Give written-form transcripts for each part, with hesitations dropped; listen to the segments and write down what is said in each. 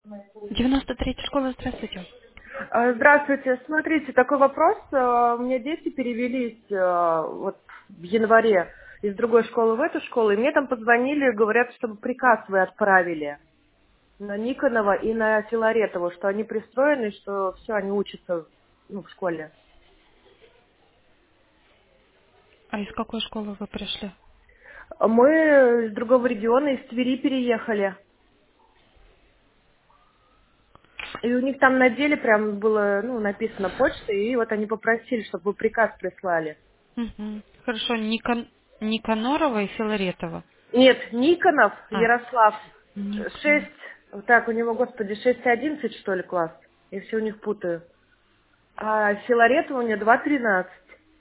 93-я школа, здравствуйте. Здравствуйте. Смотрите, такой вопрос. У меня дети перевелись вот в январе из другой школы в эту школу, и мне там позвонили, говорят, чтобы приказ вы отправили на Никонова и на Филаретову, что они пристроены, что все, они учатся в школе. А из какой школы вы пришли? Мы из другого региона, из Твери переехали. И у них там на деле прям было написано почта, и вот они попросили, чтобы вы приказ прислали. Мгм. Хорошо, Никанорова и Филаретова. Нет, Никонов, А, Ярослав, Никон. 6, так, у него, господи, 6,11 что ли, класс? Я все у них путаю. А Филаретова у меня 2,13.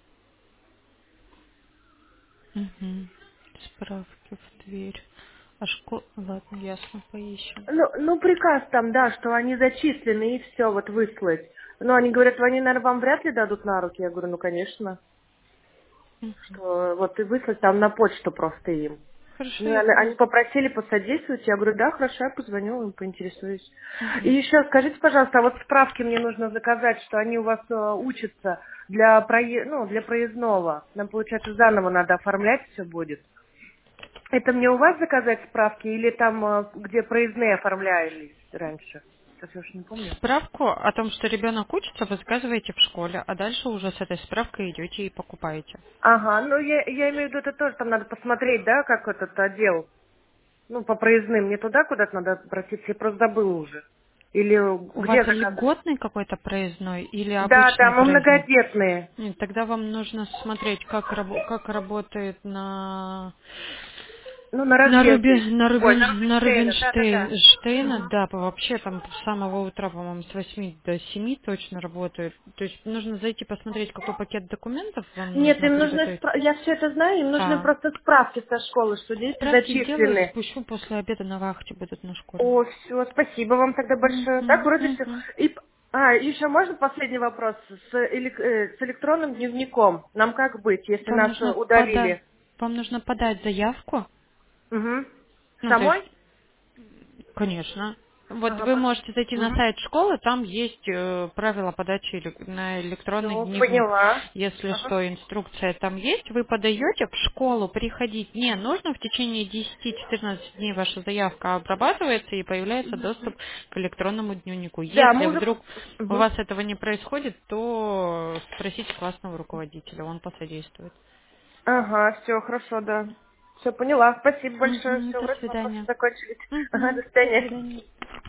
Мгм. Справки в дверь. А школа... Ладно, ясно, поищем. Ну, приказ там, да, что они зачислены, и все, вот выслать. Но они говорят, они, наверное, вам вряд ли дадут на руки. Я говорю, ну, конечно. Мгм. Что вот и выслать там на почту просто им. Хорошо, Ну, я они попросили посодействовать. Я говорю, да, хорошо, я позвоню им, поинтересуюсь. И Мгм. еще скажите, пожалуйста, а вот справки мне нужно заказать, что они у вас учатся для проездного. Нам, получается, заново надо оформлять все будет. Это мне у вас заказать справки или там, где проездные оформлялись раньше? Сейчас я уж не помню. Справку о том, что ребенок учится, вы заказываете в школе, а дальше уже с этой справкой идете и покупаете. Ага, ну я имею в виду, это тоже там надо посмотреть, да, как этот отдел. Ну, по проездным. Мне туда куда-то надо обратиться, я просто забыла уже. Или У вас где заказывать? льготный какой-то проездной или Да, да, обычный мы проездной? многодетные. Нет, тогда вам нужно смотреть, как работает Ну, на разъезде. Ой, на На Рубинштейна, да-да-да. Рубинштейна, Мгм. да, вообще там с самого утра, по-моему, с 8 до 7 точно работает. То есть нужно зайти посмотреть, какой пакет документов вам Нет, нужно им нужны, приготовить. я все это знаю, им нужны А просто справки со школы, что дети справки сделаю, зачислены. спущу после обеда на вахте будут на школе. О, все, спасибо вам тогда большое. Так, Мгм, вроде все. мгм. Еще можно последний вопрос с электронным дневником? Нам как быть, если Вам нас нужно удалили? вам нужно подать заявку. Угу. Ну, то есть Самой? Конечно. Вот Ага, вы можете зайти на угу. сайт школы, там есть правила подачи на электронный Все, дневник. поняла. Если Ага. что, инструкция там есть, вы подаете в школу, приходить не нужно, в течение 10-14 дней ваша заявка обрабатывается и появляется доступ к электронному дневнику. Да, Если мы уже... вдруг у Мгм. вас этого не происходит, то спросите классного руководителя, он посодействует. Ага, все, хорошо, да. Все, поняла. Спасибо большое. Мгм, Все, до вроде вопросы свидания. закончились. Ага, до Мгм, до свидания. свидания.